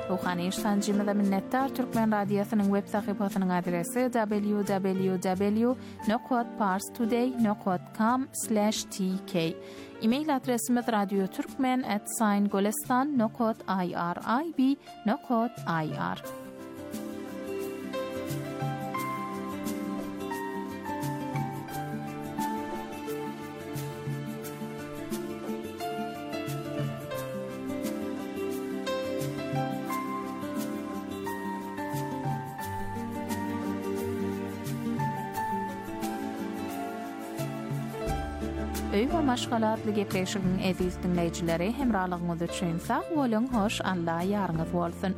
Ruhani iştancımıza minnettar. Türkmen Radyosu'nun web sayfasının adresi www.parstoday.com/tk. E-mail adresimiz radioturkmen@golestan.irib.ir. Öy we maşgalatly gepleşigiň eziz dinleýijileri hemralygymyz üçin sag bolan, hoş, Allah ýarňyz bolsun.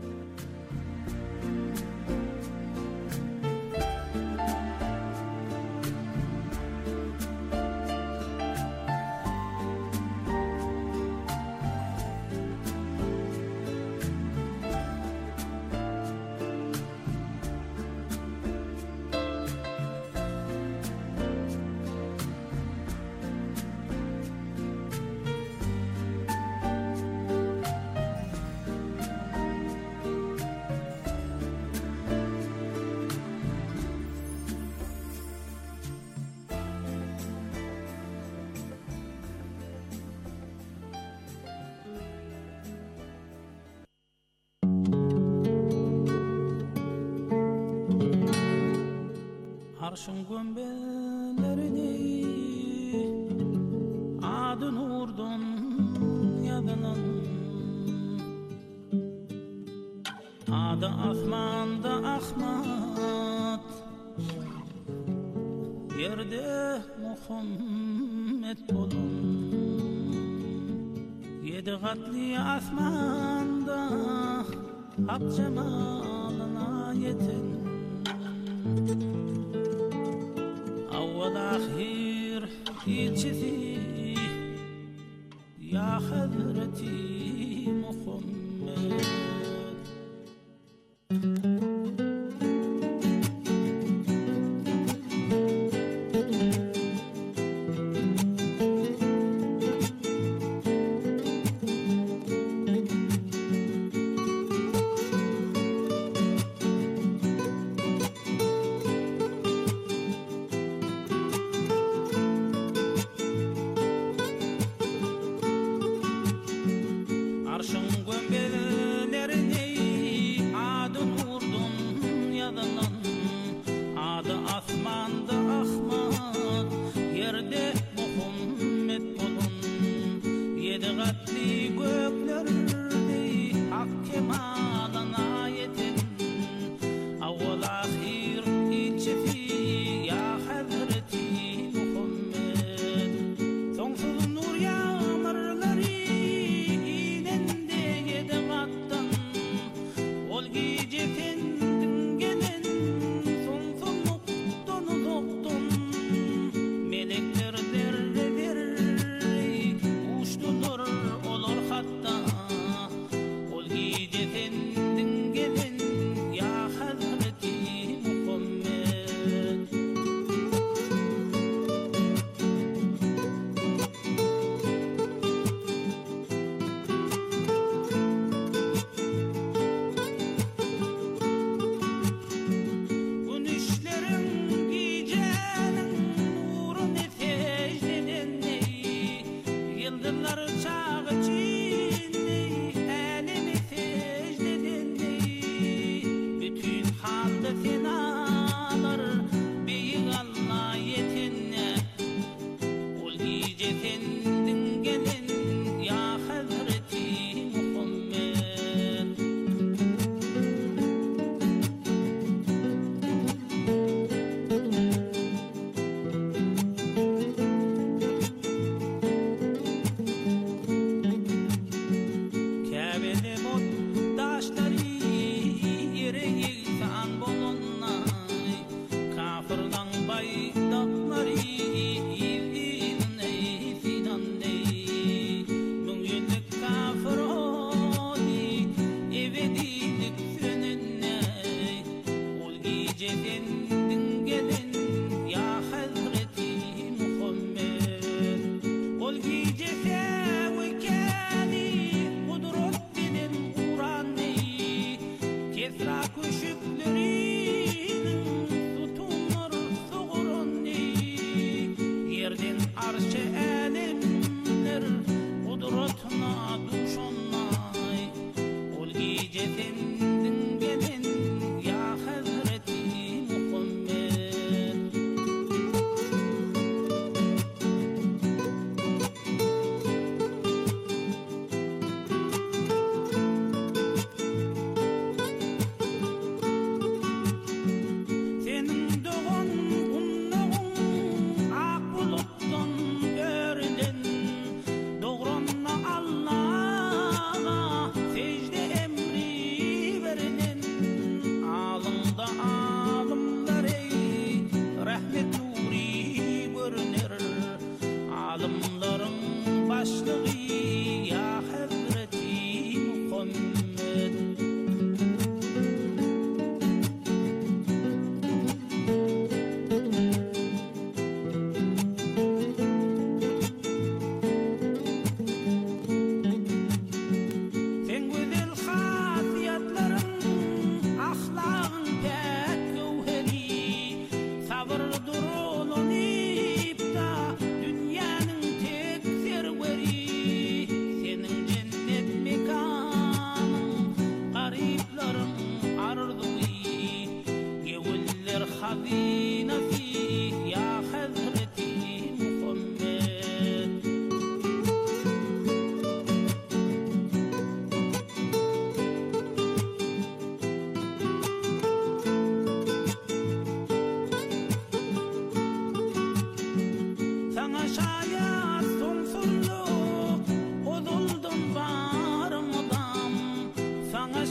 Arşın gömbelerini adın urdun yadınan, adı Ahmanda Ahmet, yerde Muhammed bolun. Yedi katli asmanda hak cemalına yetin. Awwal ahir ilçisi ya Hazreti Muhammed. Sonsuz nur yağmurları inende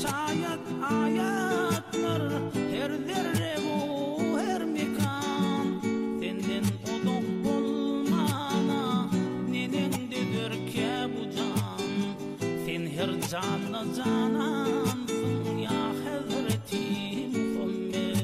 şayet ayatlar her zerre bu her mekan senden oduq bolmana nenendedir ki bu can sen her canlı canansın ya Hazreti Muhammed.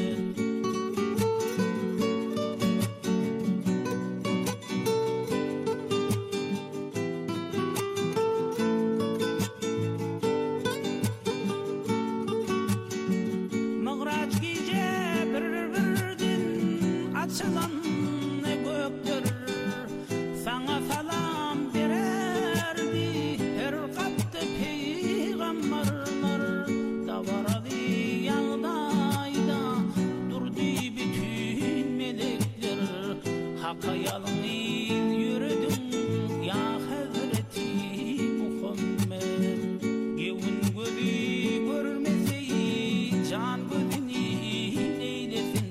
Açılan gökler sana salam vererdi her kaptı peygamberler davaradı yağdayda durdu bütün melekler Hakka yalın yürüdün ya Hazreti Muhammed. Gevin gözü görmeseyi can gözünü eylesin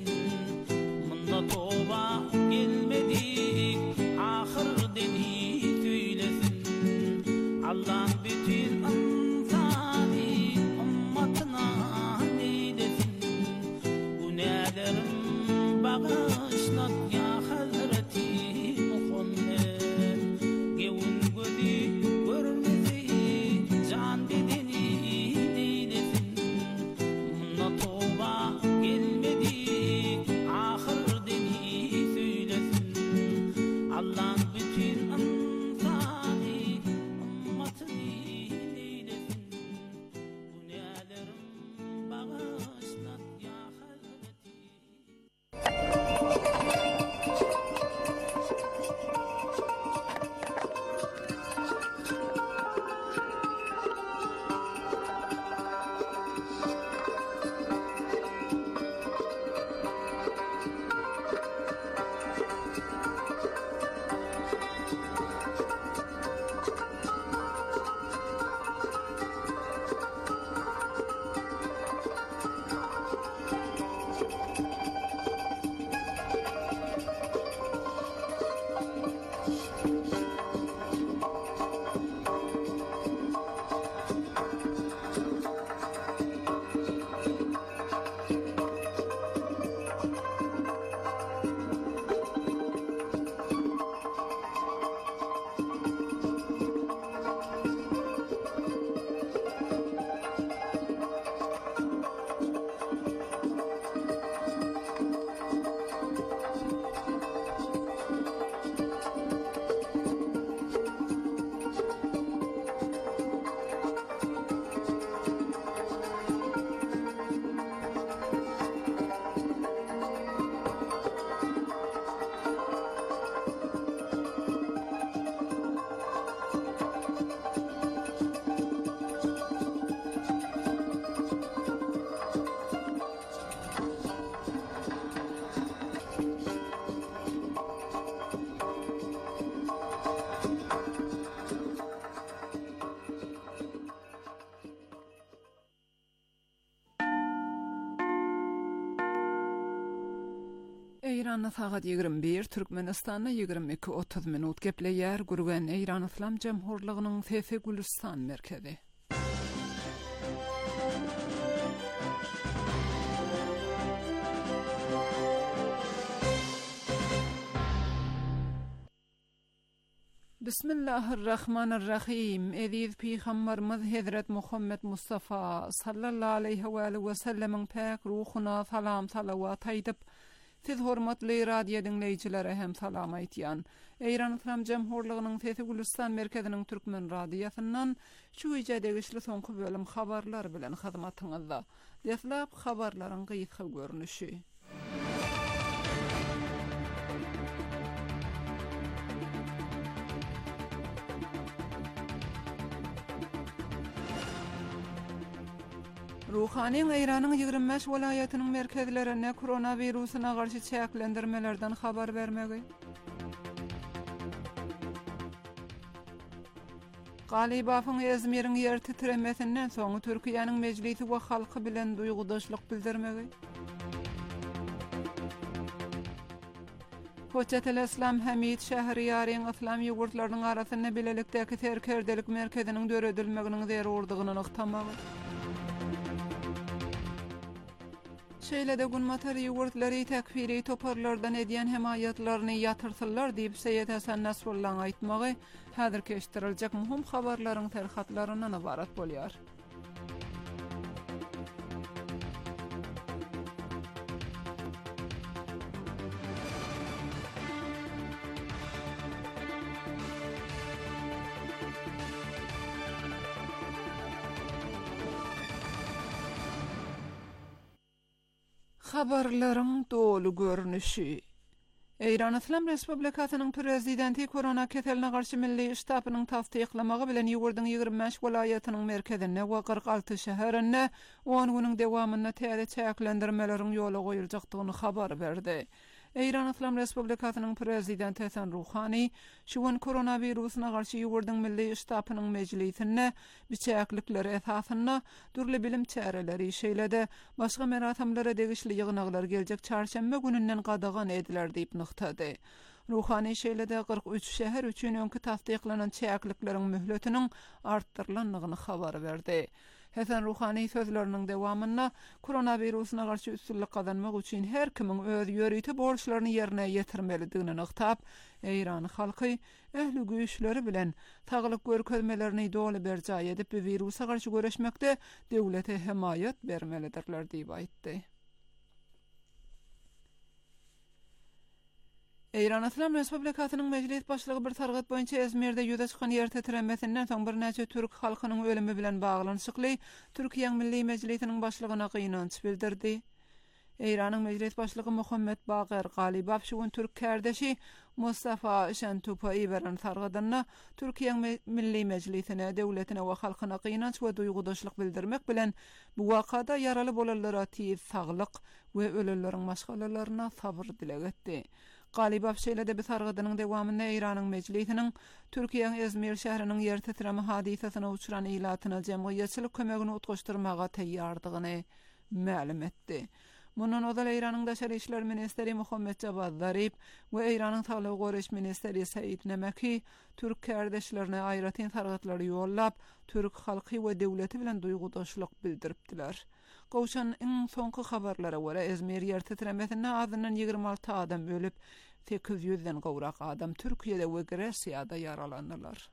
toba gelmedik ahir deni söylesin Allah bütün insani ummatına neylesin günahlarım bağışlat ya Hazreti Muhammed. Gevin gözü görmesi can bedeni neylesin munna toba gelmedik ahir Allah bütün insani ummatını eylesin günahlarım bağışlat ya Hazreti. İran'da saat 21, Türkmenistan'da 22:30 minut gepleýär gurgan İran İslam Cemhurlygynyň Fefe Gülistan merkezi. Bismillahirrahmanirrahim. Ediz Peygamberimiz Hazret Muhammed Mustafa sallallahu aleyhi ve sellem'in pak ruhuna salam salavat aýdyp, siz hormatly radio dinleýiçilere hem salam aýtýan. İran İslam Cemhurlygynyň Fefe Gülistan merkeziniň türkmen radiosyndan şu ýerde soňky bölüm habarlar bilen hyzmatyňyzda. Deslap habarlaryň gysga görnüşi. Ruhanyň Iranyň 25 welaýatynyň merkezlerine koronawirusyna garşy çäklendirmelerden habar bermegi. Galibasyň Ezmiriň ýer titremesinden soň Türkiýanyň mejlisi we halky bilen duýgudaşlyk bildirmegi. Hoçatel Islam Hamid Şähriyariň İslam ýurtlarynyň arasyna bilelikdäki terkerdelik merkeziniň döredilmeginiň zerurdygyny ykdamagy. Şeýle-de günmatary ýurtları täkfiri toparlardan edýän hemayatlaryny ýatyrtyrlar diýip Seýed Hasan Nasrullaň aýtmagy häzir keşdiriljek muhim habarlaryň terhatlaryndan ibarat bolýar. Habarlaryň dolu görnüşi. Eýran Islam Respublikasynyň prezidenti korona keseline garşy milli ştabynyň tasdiklamagy bilen ýurdun 25 welaýatynyň merkezine we 46 şäherine 10 güniň dowamyna täze çäklendirmeleriň ýola goýuljakdygyny habar berdi. Eýran Islam Respublikasynyň prezidenti Hasan Ruhani şu koronawirusyna garşy ýurdun milli ştabynyň mejlisinde biçäklikleri esasyna durly bilim çäreleri şeýle-de başga merasimlere degişli ýygnaklar geljek çarşamba gününden gadagan ediler diýip nyktady. Ruhani şeýle-de 43 şäher üçin öňkü tasdiklanan çäklikleriň mühletiniň artdyrylanyny habar berdi. Hasan Ruhani sözlerinin dowamyna koronawirusyna garşy üstünlik kazanmak üçin her kimiň öz ýörüti borçlaryny ýerine ýetirmelidigini nyktap, Eýran halky ähli güýçleri bilen taglyk görkezmelerini doly berjaý edip bu wirusa garşy göreşmekde döwlete hemayat bermelidirler diýip aýtdy. Eýran Islam Respublikasynyň mejlis başlygy bir targat boýunça Ezmirde ýüze çykan ýer tetremesinden soň bir näçe türk halkynyň ölümi bilen baglanyşykly Türkiýe Milli Mejlisiniň başlygyna gynanç bildirdi. Eýranyň mejlis başlygy Muhammed Bagar Galibaf şu türk kärdeşi Mustafa Şentupaý beren targadyna Türkiýe Milli Mejlisine, döwletine we halkyna gynanç we duýgudaşlyk bildirmek bilen bu wakada ýaraly bolanlara tiýiz saglyk we öleleriň maşgalalaryna sabr dileg etdi. Galibaf şeýle-de bir targadynyň dowamynda Eýranyň mejlisiniň Türkiýe Ezmir şäheriniň ýer tetreme hadisasyna uçuran ilatyna jemgyýetçilik kömegini utgaşdyrmaga teýýardygyny ma'lum etdi. Mundan odal Eýranyň daşary işler ministeri Muhammed Javad Zarip we Eýranyň Saglyk goraş ministeri Said Nemeki türk kärdeşlerine aýratyn targatlary ýollap, türk halky we döwleti bilen duýgudaşlyk bildiripdiler. Gowşan iň soňky habarlara görä Ezmir ýer tetremesinde azyndan 26 adam ölüp, 800-den gowrak adam Türkiýede we Gresiýada yaralandylar.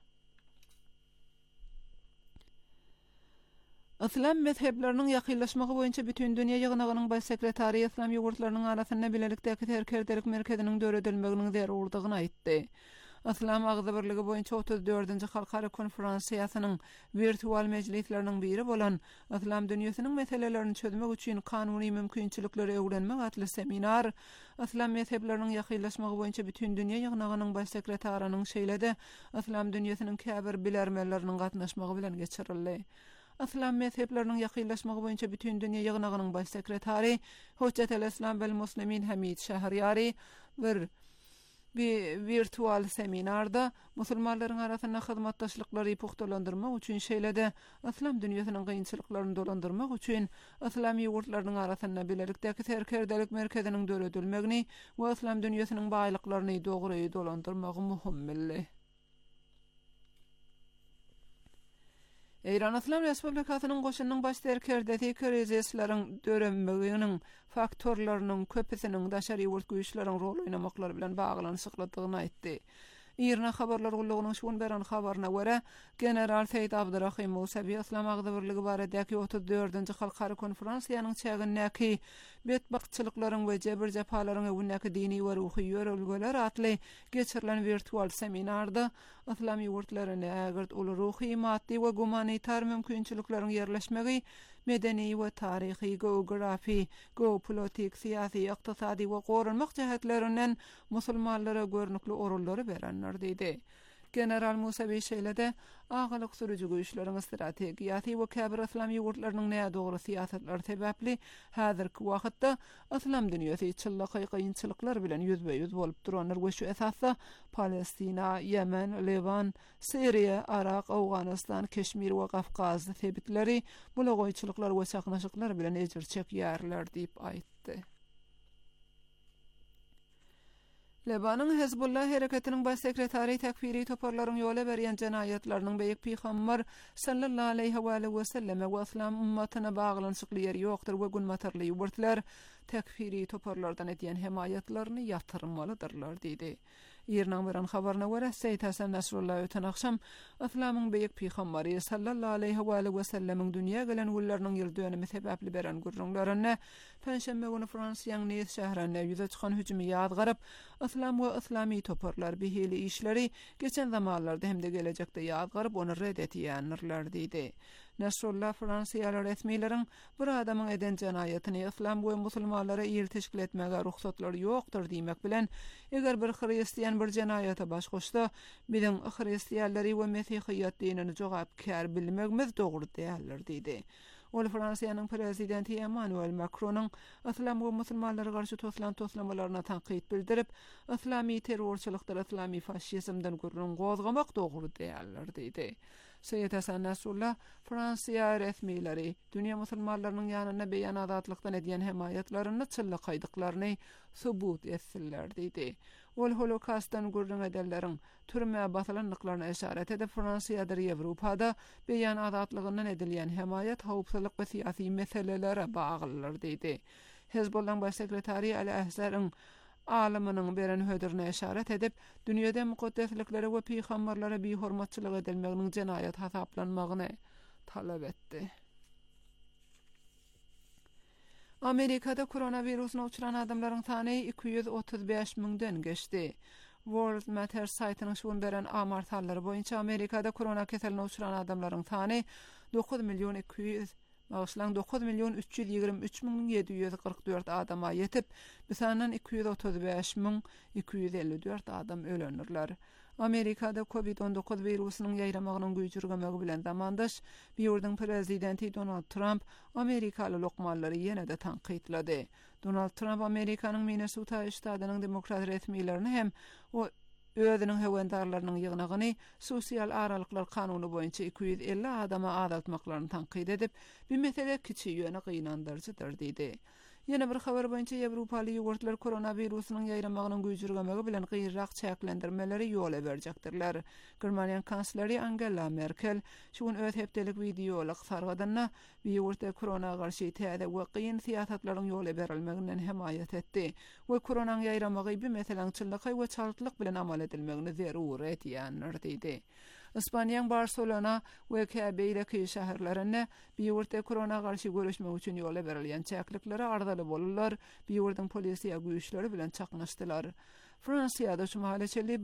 Islam mezhepleriniň ýakynlaşmagy boýunça bütün dünýä ýygnagynyň baş sekretary Islam ýurtlarynyň arasynda bilelikdäki terkerdelik merkeziniň döredilmeginiň zerurdygyny aýtdy. Islam Agza Birligi boýunça 34-nji halkara konferensiýasynyň virtual mejlisleriniň biri bolan Islam dünýäsiniň meselelerini çözmek üçin kanuny mümkinçilikleri öwrenmek atly seminar Islam mezhepleriniň ýakynlaşmagy boýunça bütün dünýä ýygnagynyň baş sekretarynyň şeýle-de Islam dünýäsiniň käbir bilermelleriniň gatnaşmagy bilen geçirildi. Islam mezhepleriniň ýakynlaşmagy boýunça bütün dünýä ýygnagynyň baş sekretary Hujjatul Islam vel Muslimin Hamid Şahryari bir virtual seminarda musulmanlaryň arasynda hyzmatdaşlyklary puhtalandyrmak üçin şeýle-de Islam dünýäsiniň gynçylyklaryny dolandyrmak üçin Islam ýurtlarynyň arasynda bilelikdäki terkerdelik merkeziniň döredilmegini we Islam dünýäsiniň baýlyklaryny dogry dolandyrmagy muhim bildi. Eýran Islam Respublikasynyň goşunyň baş terkerdeki krizisleriň döremeginiň faktorlarynyň köpüsiniň daşary ýurt güýçleriň rol oýnamaklary bilen baglanyşyklydygyny aýtdy. Irna habarlar gullugynyň şuň beren habaryna görä, General Seýid Abdurrahim Musawi Islam Agza Birligi baradäki 34-nji halkara konferensiýanyň çägindäki betbakçylyklaryň we jebir japalaryň öwündäki dini we ruhy ýörelgeler atly geçirilen virtual seminarda Islam ýurtlaryna ägirt uly ruhy, maddi we gumanitar mümkinçilikleriň ýerleşmegi, medeni we tarihi, geografi, geopolitik, siyasi, ykdysady we gorunmak jähetlerinden musulmanlara görnükli orulları berenler diýdi. General Musawi şeýle-de agalyk sürüji güýçleriň strategiýasy we käbir Islam ýurtlarynyň näme dogry siýasatlar sebäpli häzirki wagtda Islam dünýäsi çyllaky gynçylyklar bilen ýüzbe-ýüz bolup duranlar we şu esasda Palestina, Yemen, Liban, Syria, Irak, Awganystan, Keşmir we Kafkaz sebitleri bu goýçylyklar we çaknaşyklar bilen ejir çekýärler diýip aýtdy. Lebanon Hezbollah hareketinin baş sekreteri tekfiri toparların yola beren cinayetlerinin beýik Peygamber sallallahu aleyhi ve selleme we İslam ummatyna baglanşykly ýeri ýokdur we günmatarly ýurtlar tekfiri toparlardan edýän hemayetlerini ýatyrmalydyrlar diýdi. Ýerden beren habaryna görä Seýid Hasan Nasrullah öten akşam İslamyň beýik peýgamberi sallallahu aleyhi ve sellemiň dünýä gelen gullarnyň ýyl dönemi sebäpli beren gurrunlaryna Penşembe güni Fransiýanyň Nice şäherine ýüze çykan hüjümi ýadgaryp İslam we islami toparlar behili işleri geçen zamanlarda hem de gelecekde ýadgaryp onu red etýänler diýdi. Nasrullah Fransiýaly resmiýleriň bir adamyň eden jinaýatyny İslam we musulmanlara ýyl teşkil etmege ruhsatlary ýokdur diýmek bilen eger bir hristiýan bir jinaýata baş goşsa biziň hristiýanlary we mesihiýet dinini jogapkär bilmegimiz dogry däldir diýdi. Ol Fransiýanyň prezidenti Emmanuel Macron'un İslam we musulmanlara garşy toslamalarına tanqid bildirip, islami terrorçylykda islami faşizmden gurrun gozgamak dogry däldir diýdi. Seýid Hasan Nasrullah Fransiýa resmiýleri dünýä musulmanlarynyň ýanyna beýan azatlykdan edýän hemayetlerini çylla gaýdyklaryny subut etsinler diýdi. Ol Holokostdan gurrun edenleriň türme basylanlyklaryna işaret edip Fransiýada Ýewropada beýan azatlygynyň edilýän hemayet howpsuzlyk we syýasy meselelere baglydyr diýdi. Hezbollah baş sekretary Ali Ahzar'ın alymynyň beren hödürine işaret edip, dünýede mukaddeslikleri we peýgamberlere beýhormatçylyk edilmeginiň jinaýat hasaplanmagyny talap etdi. Amerikada koronavirusuna uçuran adamların sany 235.000'den geçdi. World Matter saytynyň şuň beren amartallary boýunça Amerikada korona keseline uçuran adamların sany 9.323.744 adama yetip, bu sanyň 235.254 adam ölenirler. Amerikada COVID-19 virusynyň ýaýramagynyň güýjürgemegi bilen zamandaş ýurduň prezidenti Donald Trump Amerikaly lokmallary ýene-de tanqidlady. Donald Trump Amerikanyň Minnesota ştatynyň demokrat resmiýlerini hem o özüniň hewendarlarynyň ýygnagyny sosial aralyklar kanuny boýunça 250 adama azaltmaklaryny tanqid edip, bu mesele kiçi ýöne gynandyrjydyr diýdi. Ýene bir habar boýunça Ýewropaly ýurtlar koronavirusynyň ýaýramagynyň güýjürgemegi bilen gyrrak çäklendirmeleri ýola berjekdirler. Germaniýanyň kansleri Angela Merkel şuň öz hepdelik videolyk sargadyna ýurtda korona garşy täze we gyn syýasatlaryň ýola berilmeginden hemayet etdi. We korona ýaýramagy bu meseleň çyllyky we çaltlyk bilen amal edilmegini zerur etýänler diýdi. İspaniýanyň Barcelona we Käbeýdeki şäherlerine ýurtda korona garşy görüşmek üçin ýola berilýän çäklikleri ardaly bolurlar, ýurduň polisiýa güýçleri bilen çaknaşdylar. Fransiýada şumahaçely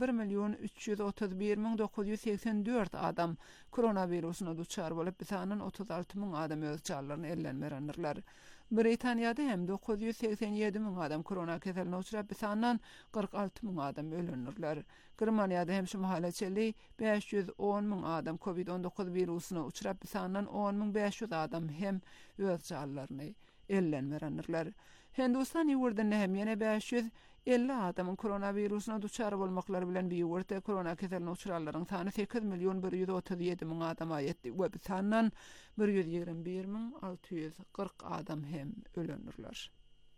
1.331.984 adam koronavirusyna duçar bolup, bisanyn 36.000 adam öz canlaryny ellenmerendirler. Britaniýada hem 987.000 adam korona keseline uçrap, bisanyn 46.000 adam ölenirler. Germaniýada hem şumahaçely 510.000 adam COVID-19 virusyna uçrap, bisanyn 10.500 adam hem öz canlaryny ellenmerendirler. Hindistan ýurduny hem ýene 550 adamyň koronavirusuna duçar bolmaklary bilen bir ýurtda korona keseline uçuralaryň sany 8.137.000 adama ýetdi we bu sandan 121.640 adam hem ölenirler.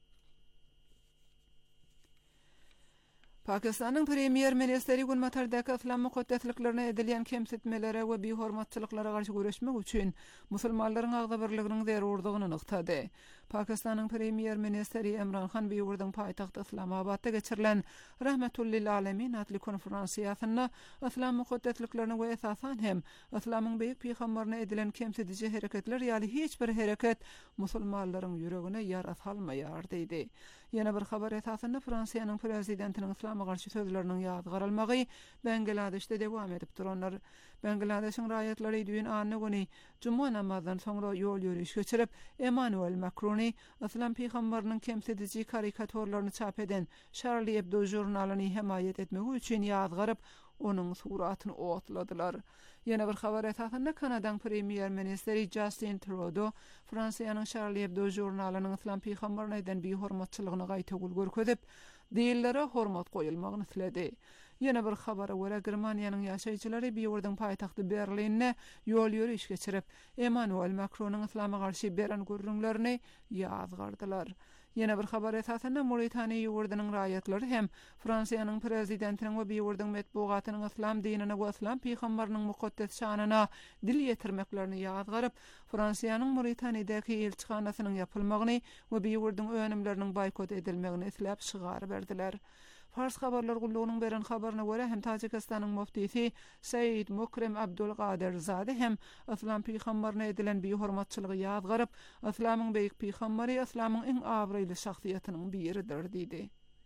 Pakistanyň premier ministeri Gulmatardaky İslam mukaddesliklerine edilýän kemsitmelere we beýhormatçylyklara garşy görüşmek üçin musulmanlaryň agda birliginiň zerurdygyny nyktady. Pakistanyň premier ministeri Imran Khan bu ýurduň paýtagty Islamabadda geçirilen Rahmetullil Alamin adly konferensiýasyna İslam mukaddesliklerini we esasan hem İslamyň beýik peýgamberine edilen kemsitici hereketler ýaly hiç bir hereket musulmanlaryň ýüregine ýara salmaýar diýdi. Ýene bir habar esasyna Fransiýanyň prezidentiniň İslam'a garşy sözleriniň ýadgaralmagy Bangladeşde dewam edip duranlar. Bangladeşiň raýatlary düýün anyny güni Juma namazdan soňra ýol ýürüş geçirip, Emmanuel Macron'y İslam peýgamberiniň kemsitici karikaturlaryny çap eden Charlie Hebdo jurnalyny hemayet etmek üçin ýadgaryp, onuň suratyny otladylar. Ýene bir habar esasyna Kanadaň premier ministeri Justin Trudeau Fransiýanyň Charlie Hebdo jurnalynyň İslam peýgamberine eden beýhormatçylygyny gaýtagul görkezip, diýillere hormat goýulmagyny tiledi. Ýene bir habara görä Germaniýanyň ýaşaýjylary bir ýurduň paýtagty Berlinne ýol ýürüş geçirip, Emmanuel Macron'un İslam'a garşy beren gurrunlaryny ýazgardylar. Ýene bir habar esasında Moritaniýa ýurdunyň raýatlary hem Fransiýanyň prezidentiniň we ýurduň medpugatynyň islam dinine we islam peýgamberiniň mukaddes şanyna dil ýetirmeklerini ýazgaryp, Fransiýanyň Moritaniýadaky elçixanasynyň ýapylmagyny we ýurduň önümleriniň boykot edilmegini isläp şygary berdiler. Fars habarlar gullugynyň beren habaryna görä hem Tajikistanyň muftisi Said Mukrem Abdulqadir Zade hem islam peýgamberine edilen bir hormatçylygy ýazgaryp, islamyň beýik peýgamberi islamyň iň awryly şahsiýetiniň biridir diýdi.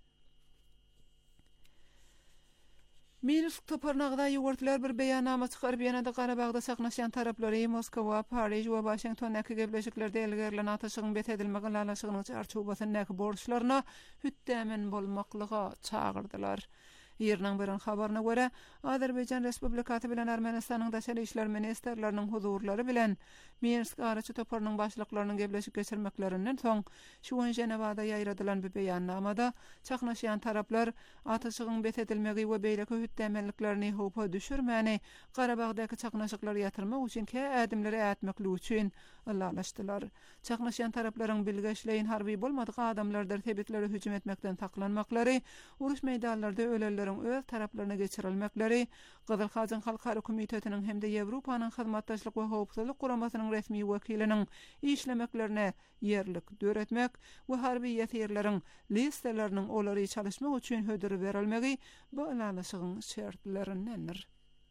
Minsk toparnagda ýurtlar bir beýannama çykaryp ýa-da Garabagda saknaşan taraplary Moskowa, Paris we Washingtondäki gebleşiklerde ilgirlen ataşygyň bet edilmegi lalaşygynyň çarçubasyny borçlaryna hütdämen bolmaklyga çağırdylar. Ýerden beren habaryna görä, Azerbaýjan Respublikasy bilen Ermenistanyň daşary işler ministerleriniň huzurlary bilen Minsk araçy toparnyň başlyklarynyň gebleşik geçirmeklerinden soň şu gün Jenewada ýaýradylan bir beýannamada çaknaşýan taraplar ataşygyň bet edilmegi we beýleki hütdämenliklerini hopa düşürmäni Garabagdaky çaknaşyklary ýatyrmak üçin ädimleri ätmekli üçin laşdylar. Çaknaşýan taraplaryň bilgeçleýin harby bolmadyk adamlar tebitleri hüjüm etmekden saklanmaklary, uruş meýdanlarynda öleleriň öz taraplaryna geçirilmekleri, Gyzyl Hazyň Halkary Komitetiniň hemde Ýewropanyň hyzmatdaşlyk we howpsuzlyk guramasynyň resmi wekiliniň işlemeklerine ýerlik döretmek we harby ýetirleriň listeleriniň olary çalışmak üçin hödür berilmegi bu ýalaşygyň şertlerindendir.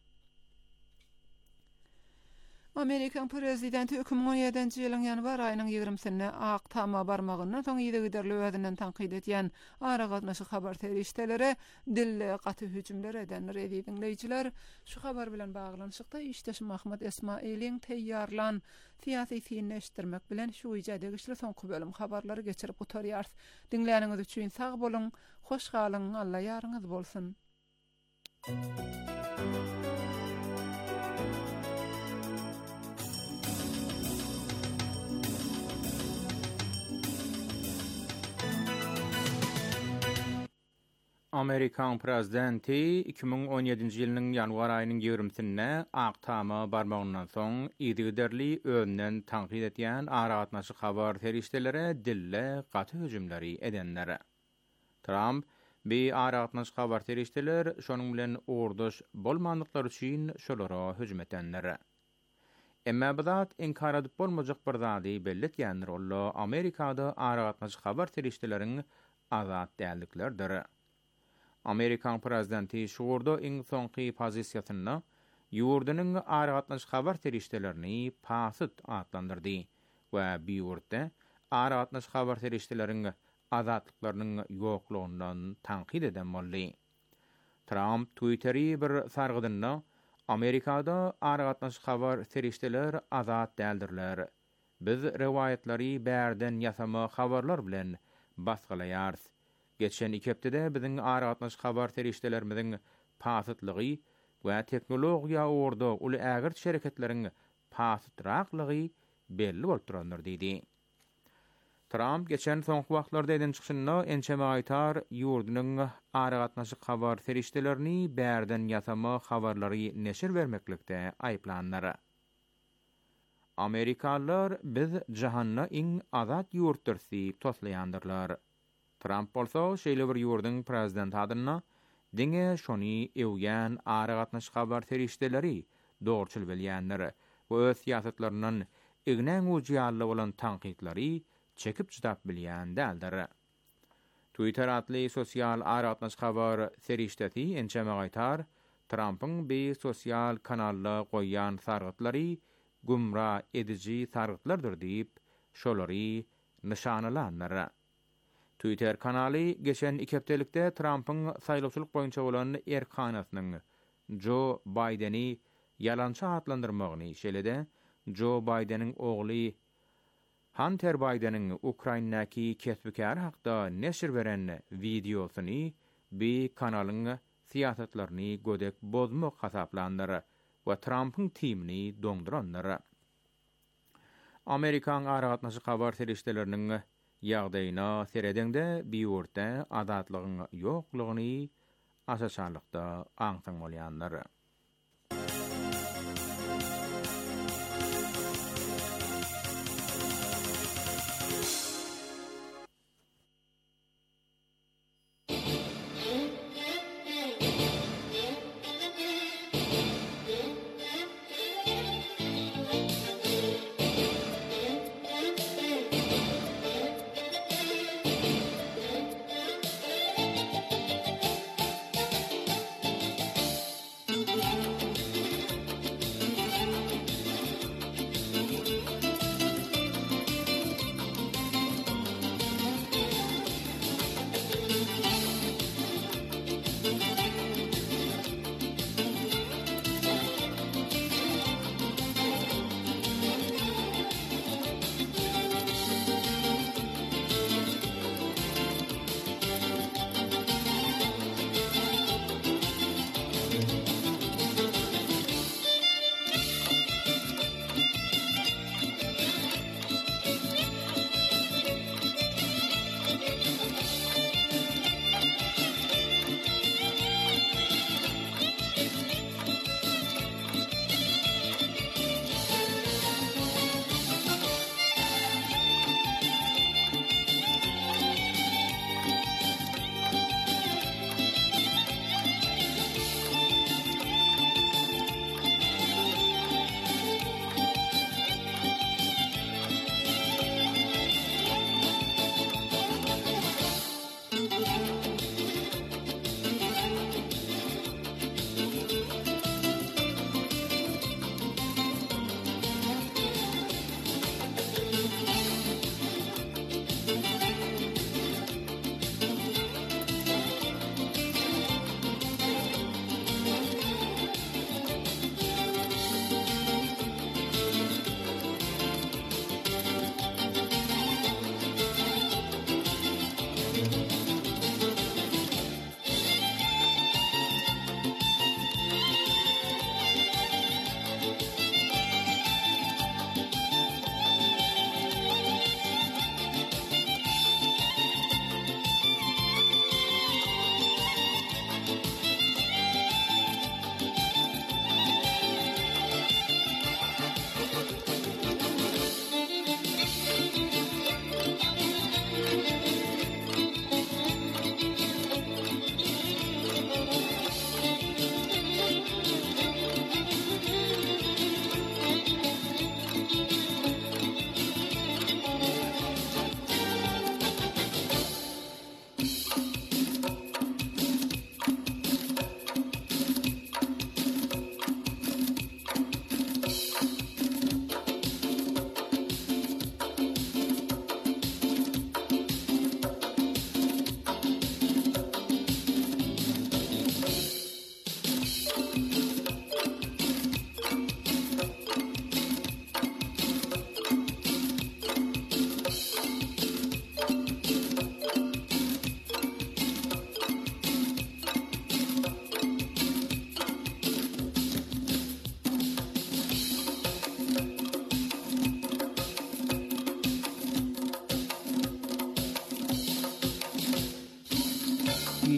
Amerikan prezidenti 2017-nji ýylyň ýanwar aýynyň 20-sinde Aktama barmagyndan soň ýygyderli öwründen tanqid etýän ara gatnaşyk habar terişdelere dille gaty hüjümler eden dinleýijiler şu habar bilen baglanyşykda işdeşim Ahmet Esmailiň teýýarlan syýasy synleşdirmek bilen şu ýerde güçli soňky bölüm habarlary geçirip oturýar. Dinleýäniňiz üçin sag bolun, hoş galyň, Allah ýaryňyz bolsun. Amerikan prezidenti 2017-nji ýylyň ýanwar aýynyň 20-sinde Aktama barmagyndan soň ýygyderli öňden tanqid etýän ara gatnaşyk habar terişdelere dille gaty hüjümleri edenlere. Trump bir ara gatnaşyk habar terişdeler şonuň bilen orduş bolmandyklary üçin şolara hüjüm edenlere. Emma bu zat inkar edip bolmajak bir zady belli etýänler olla Amerikada ara gatnaşyk habar terişdeleriň azat däldiklerdir. Amerikan prezidenti şuurda iň soňky pozisiýasyna ýurdunyň ara gatnaşyk habar terişdelerini pasyt adlandyrdy we bir ýurtda ara gatnaşyk habar terişdeleriň azatlyklarynyň ýoklugyndan tanqid eden boldy. Trump Twitter'i bir sargydynda Amerikada ara gatnaşyk habar terişdeler azat däldirler. Biz riwayatlary bärden ýasama habarlar bilen basgalaýarys. Geçen 2 hepdede biziň ara gatnaşyk habar terişdelerimiziň pasytlygy we teknologiýa orda uly ägirt şereketleriň pasytraqlygy belli bolup durandyr diýdi. Trump geçen soňky wagtlarda eden çykyşyna ençeme aýtar ýurdunyň ara gatnaşyk habar terişdelerini bärden ýasama habarlary neşir bermeklikde aýplanlar. Amerikalılar biz jahanna iň azat ýurtdyr diýip toslaýandyrlar. Trump bolsa şeýle bir ýurduň prezidenti adyna diňe şony ewgen ara gatnaşyk habar terişdeleri dogruçyl bilýänler we öz siýasatlarynyň ignen ujiýarly bolan tanqidleri çekip çytap bilýän däldir. Twitter adly sosial ara gatnaşyk habar terişdesi ençeme aýtar Trump'yň bir sosial kanalda goýan sargytlary gumra edici sargytlardyr diýip şolary nişanalandyr. Twitter kanaly geçen 2 hepdelikde Trump'yň saýlawçylyk boýunça bolan erkanasynyň Joe Biden'i yalançy adlandyrmagyny şeýlede Joe Biden'iň ogly Hunter Biden'iň Ukrainadaky kesbikar hakda neşir beren videosyny bir kanalyň siýasatlaryny gödek bozmak hasaplandyr we Trump'yň timini doňdurandyr. Amerikan ara gatnaşyk habar terişdeleriniň ýagdaýyna seredende bir ýurtda azatlygyň ýoklugyny asaçanlykda aňsaň bolýanlar.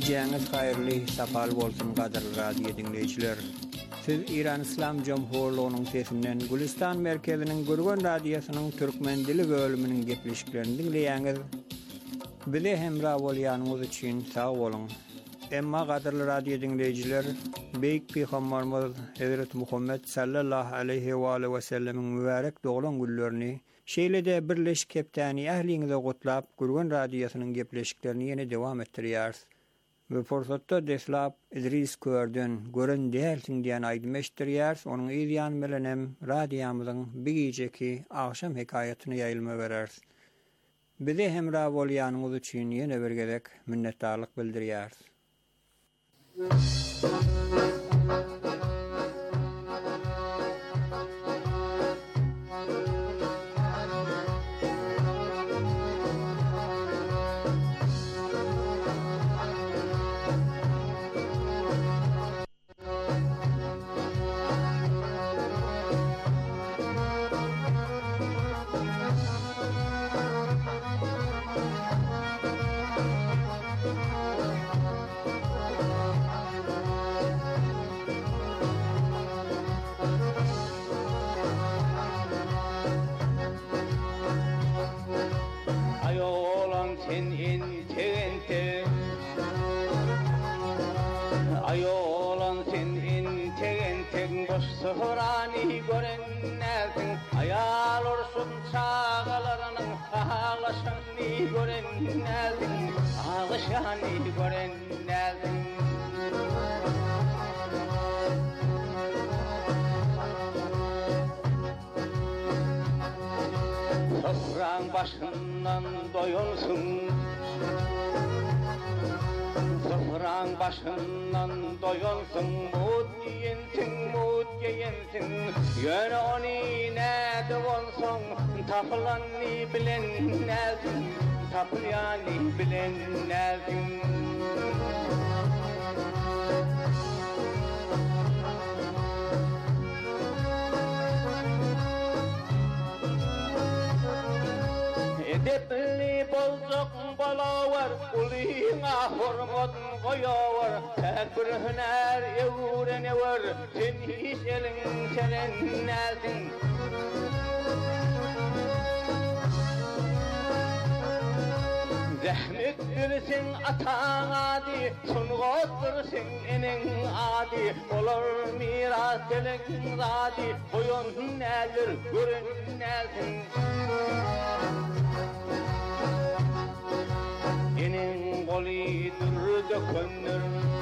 Geceniz hayırlı, safalı bolsun gaderli radyo dinleyiciler. Siz İran İslam Cumhurluğu'nun sesinden Gülistan Merkezi'nin Gürgen Radyosu'nun Türkmen dili bölümünün gepleşiklerini dinleýäňiz. Bize hemrah bolýanyňyz üçin sag bolun. Emma gaderli radyo dinleyiciler, Beýik Peýgamberimiz Hazrat Muhammed sallallahu aleyhi ve sellemin mübarek doğulan günlerini şeýlede birleşik heptäni ähliňize gutlap Gürgen Radyosu'nun gepleşiklerini ýene dowam etdirýäris. Ve forsatda deslap İdris Körden gören dälsiň diýen aýdym eşdirýärs, onuň ýan bilen hem radiýamyzyň bir geceki akşam hekaýatyny ýaýylma berers. Bize hemrah bolýanyňyz üçin ýene bir gezek minnetdarlyk bildirýäris. Sıhrani görennäsin, ayal orsun çağalarynyň ağlaşany görennäsin, ağlaşany görennäsin. Sofraň başyndan doýulsun, sofraň başyndan doýulsun, mut ýensin, ýöne ony näde bolsoň, tapylany bilen näzin, tapylyany bilen näzin. Edepli bolsak bolawar, ulyňa hormat goýawar, täkbir hüner öwrenewer, sen hiç eliň selenäsin. Zähmet bilsin ataň ady, sungatdyrsın eneň ady, olar miras delen zady, goýan näler görennäsin. Eneň goly durdy könnür,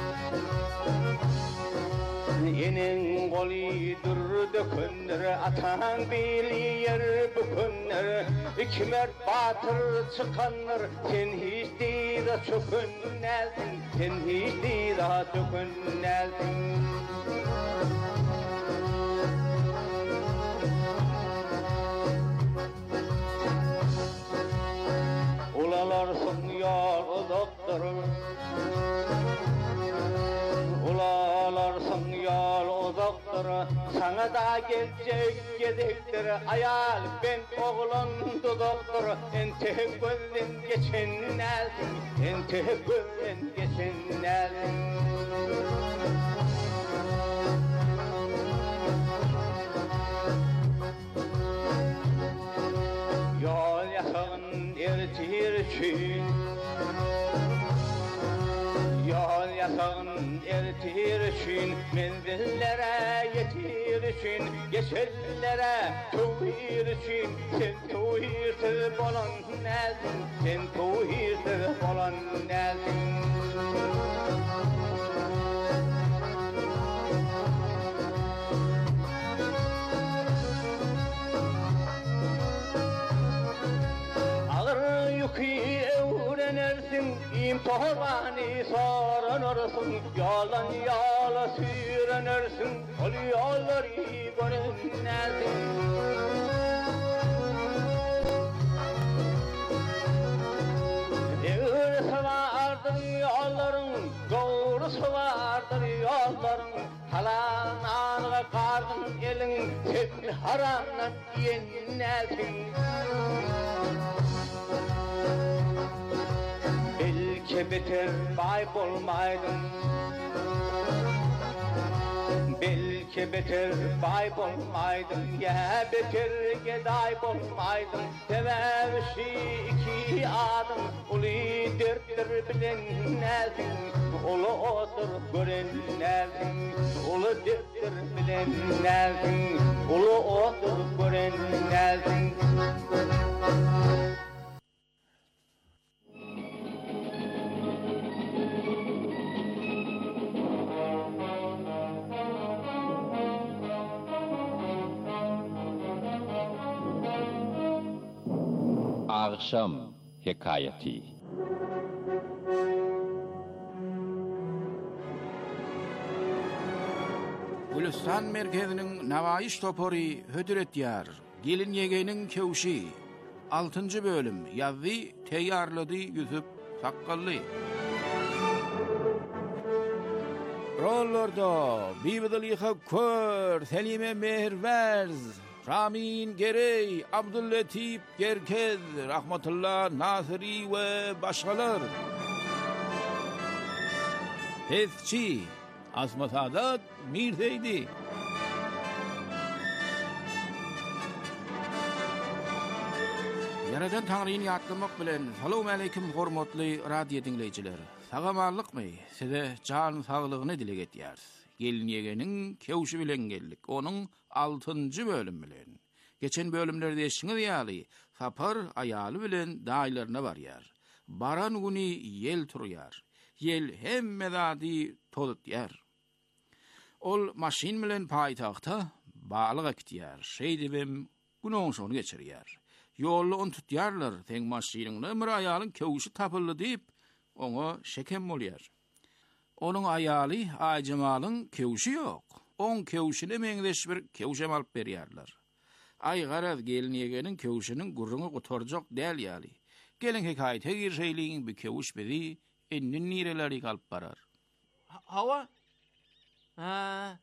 eneň goly durdy könnür, ataň bilýär bu könnür, ikmer batyr çykanlar, sen hiç diýda çökennäsin, sen hiç diýda çökennäsin. Ulalarsın ýar uzakdyr, ulalarsın ýar uzakdyr, saňa da geljek gedekdir, ayal ben oglan dudakdyr, ente gözden geçennäsin, ente gözden geçennäsin. Yol ýasagyn ertir üçin, yol ýasagyn ertir üçin, menzillere ýetir üçin, geçellere towhir üçin, sen towhirsiz bolan näzin, sen towhirsiz bolan näzin. Öwrenersin, imtihany soranarsyň, yalan yala sürenersin, ol ýollary görennäsin. Eger sawardyr ýollaryň, dogry sawardyr ýollaryň, halananyga gardyn eliň, sen haramdan ýennäsin. Belki beter bay bolmaydın. Belki beter bay bolmaydın. Ya beter geday bolmaydın. Sevevşi iki adım. Uli dertler bilen nezdin. Ulu otur gören nezdin. Ulu dertler bilen nezdin. Ulu otur gören nezdin. Akşam Hikayeti. Gülistan merkezinin navayiş topori hödüret yar, gelin yegenin kevşi, 6. bölüm, yazdı, teyyarladı Yusuf Sakkallı. Rollorda, Bibidiliha Kör, Selime Mehirverz, Ramin Gerey, Abdüllatif Gerkez, Rahmetullah Nasiri ve başkalar. Tezçi, Asma Sadat Mirzeydi. Yaradan Tanrı'yı yatlamak bilen, Salamu Aleyküm hormatly radyo dinleyiciler. Sagamallık mı? Size can sağlığını dile getiyarız. Gelin yegenin kevşi bilen geldik. Onun 6. bölüm bilen. Geçen bölümlerde eşiniz yali, sapar ayalı bilen dağlarına var yar. Baran günü yel turuyar. Yel hem medadi tolut yar. Ol maşin bilen paytaqta bağlığa gitiyar. Dibim günün sonu geçiriyar. Yollu on tutyarlar. Sen maşinini bir ayalın kevşi tapıllı deyip onu şekem olyar. Onun ayalı Aycemal'ın kevşi yok. On kevşini mengdeş bir kevşem alıp beriyarlar. Ay garaz gelin yegenin kevşinin gurrunu oturacak del yali. Gelin hikayete girşeyliğin bir kevş bedi ennin nireleri kalıp barar. Hava? Ha?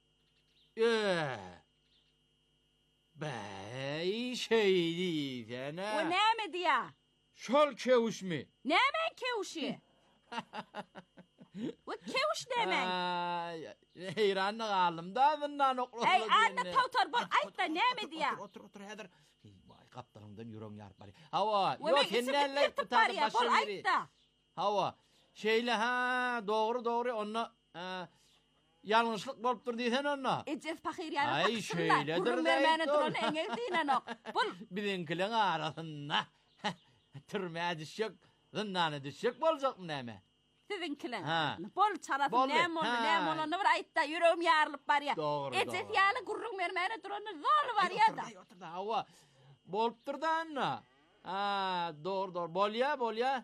Bey şeydi sana. O neydi ya? Şol kevş mi? Nemen kevşi? O kevş demen. Heyranlık aldım da bundan okladı. Ey anne tavtar bol ayt da neydi ya? Otur heder. Vay kaptanımdan yürün yar bari. Hava. O men isim tırtıp ya bol ayt da. Hava. Şeyle ha doğru onu yanlışlık bolup dur diysen onu. Ecez pakir yani ay şöyledir kurun vermene durun engel ok. Bol. Bizimkilerin arasında. Türmeye düşecek. Zindana düşecek bolacak mı neme? Sizinkilen. Bol çarasın ne molu ne var ayt da yüreğim yarılıp var ya. Doğru. Ecez yani kurun vermene durun zor var ya da. Otur da hava. Bolup dur da anna. Doğru. Bolya.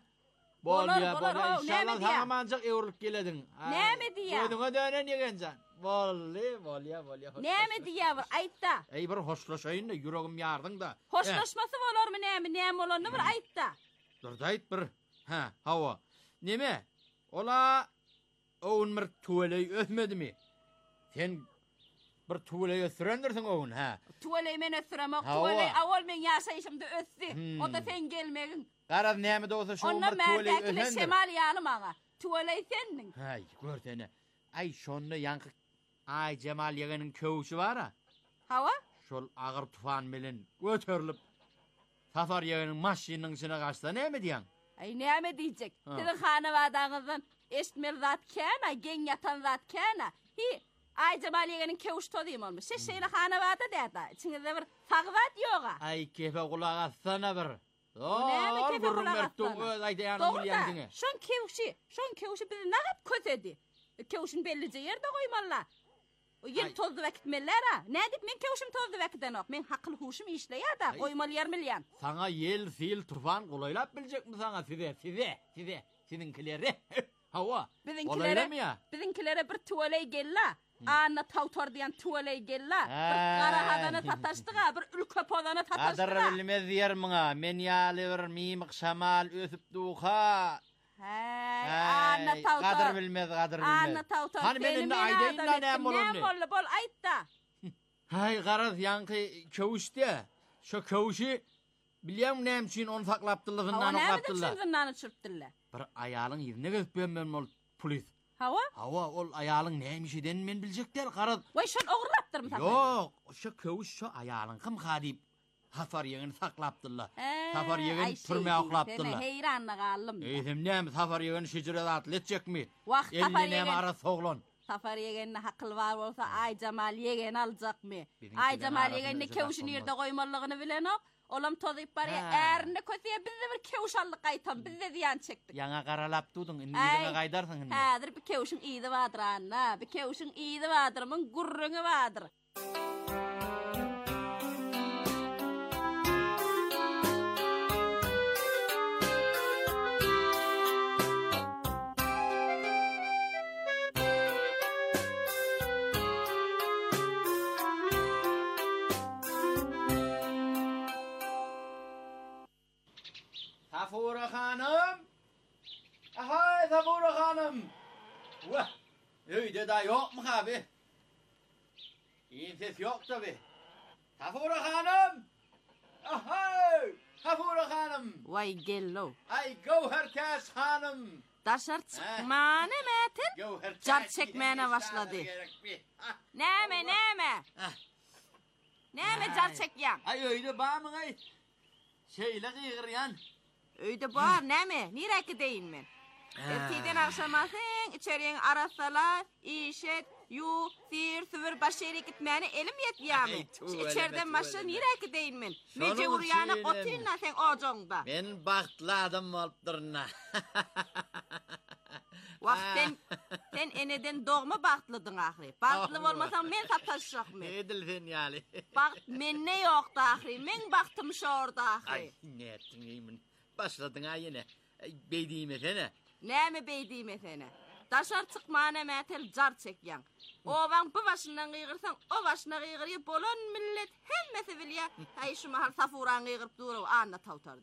İnşallah sana mancak evrılık geledin. Ne mi diye? Koyduna dönen yegencan. Bolya. Ne mi diye var ayt da. Ey bir hoşlaşayın da yüreğim yardın da. Hoşlaşması olur mu ne mi olur ne var ayt da. Dur da ayt bir. Hava. Neme? Ola oğun bir tuğaleyi ötmedi mi? Sen bir tuğaleyi ötürendirsin oğun Tuğaleyi men ötüremek. Tuğaleyi avol men yaşayışımda öttü. O da sen gelmegin. Karaz neme de olsa şu bir tuğaleyi ötürendir. Onunla merdekile ötendir. şemal yanım ağa. Tuğaleyi sendin. Hay gör seni. Ay şonda yankı. Ay Cemal yegenin kövüşü var ha. Hava? Şol ağır tufan bilen götürülüp Safar yegenin maşininin içine kaçta ne mi diyen? Ay ne mi diyecek? Sizin hanıvadağınızdan eşitmel zat kâna, gen yatan zat kâna. Ay Cemal yegenin kövüş todayım olmuş. Şeyle hanıvada derdi. İçinizde bir sağvat yoga. Ay kefe kulak atsana bir. Ne mi kefe kulak atsana? Ay dayanın Doğru milyen da, dine. şon kevşi bizi ne hep kötedi. Kevşin bellice yerde koymalılar. O yel tozdu vakitmeller ha. Ne deyip men kevşim tozdu vakitten ok. Men hakıl huşum işleyer da koymalı yer milyen. Sana yel, sil, tufan kolaylap bilecek mi sana size, sizinkileri. Hava, kolaylap mı ya? Bizinkilere bir tuvaley gella. Anna tavtor diyen tuvaley gella. Bir kara hadana tataştık ha. Bir ülke podana tataştık ha. Kadar bilmez yer mına. Men yali bir mimik şamal ösüp duha. Anna tavtor. Kadar bilmez. Anna tavtor. Hani benim de aydayınla ne bolun ne? Ne bol ayt da. Hay garaz yankı kövüşte. Şu kövüşü Bilýän näme üçin onu saklapdylar, Hava näme näme oklapdylar. için zınnanı çırptılar? Bir aýalyň ýerine gelip ben ol polis. Hava? Hawa ol aýalyň näme işiden men biljekler garad. Vay şol oğurlapdyrmy tapar? Yok, şu köwüş şu aýalyň kim hadip Safar ýeňini saklapdylar. Safar ýeňini türme oklapdylar. Heyranlyk gallym. Eýsem näme Safar ýeňini şeýre atly etjekmi? Wagt Safar Elli näme ara soglan. Safar ýegenine hakly bar bolsa Ay Jamal ýegen aljakmy? Ay Jamal ýegenine köwüşini ýerde goýmalygyny bilenok. Olam tozyp bar ýa ärine kötüye bizde bir kewşallyk gaýtam, bizde ziýan çekdik. Yaňa garalap dudun, indi ýerine gaýdarsyň indi. Häzir bir kewşiň ýydy badyr anna, bir kewşiň ýydy badyr, myň gurruňy badyr. Safura hanım. Ahay Safura hanım. Vah. Öýde da ýokmy abi? Ses ýok tabi. Safura hanım. Ahay Safura hanım. Vay gello. Ay Gowherkäs hanım. Daşar çykmany mätir? Gowherkäs. Jar çekmene başlady. Näme? Näme jar çekýän? Ay öýde barmyň ay. Şeýle gygyrýan. Öýde bar näme? Nirä gideýin men? Erteden akşamasyň içeriň arasalar, işet, yu, sir, süvür başary gitmäni elim ýetýärmi? İçerden başa nirä gideýin men? Meje urýany otynna sen ojoňda. Men bagtly adam bolupdyrna. Wagtden sen eneden dogma bagtlydyň ahry. Bagtly bolmasaň men sataşjakmy? Edil sen ýaly. Bagt menne ýokda ahry. Men bagtym şorda ahry. Ay netdiň eýmin. Başladyň aýyna. Beýdime sene. Näme beýdime sene? Daşar çykmana mätel jar çekýän. Owaň bu başyndan gygyrsaň, o başyna gygyrýar bolan millet hemmesi bilýär. Hay şu mahal Safuraň gygyrıp durup anna tawtardy.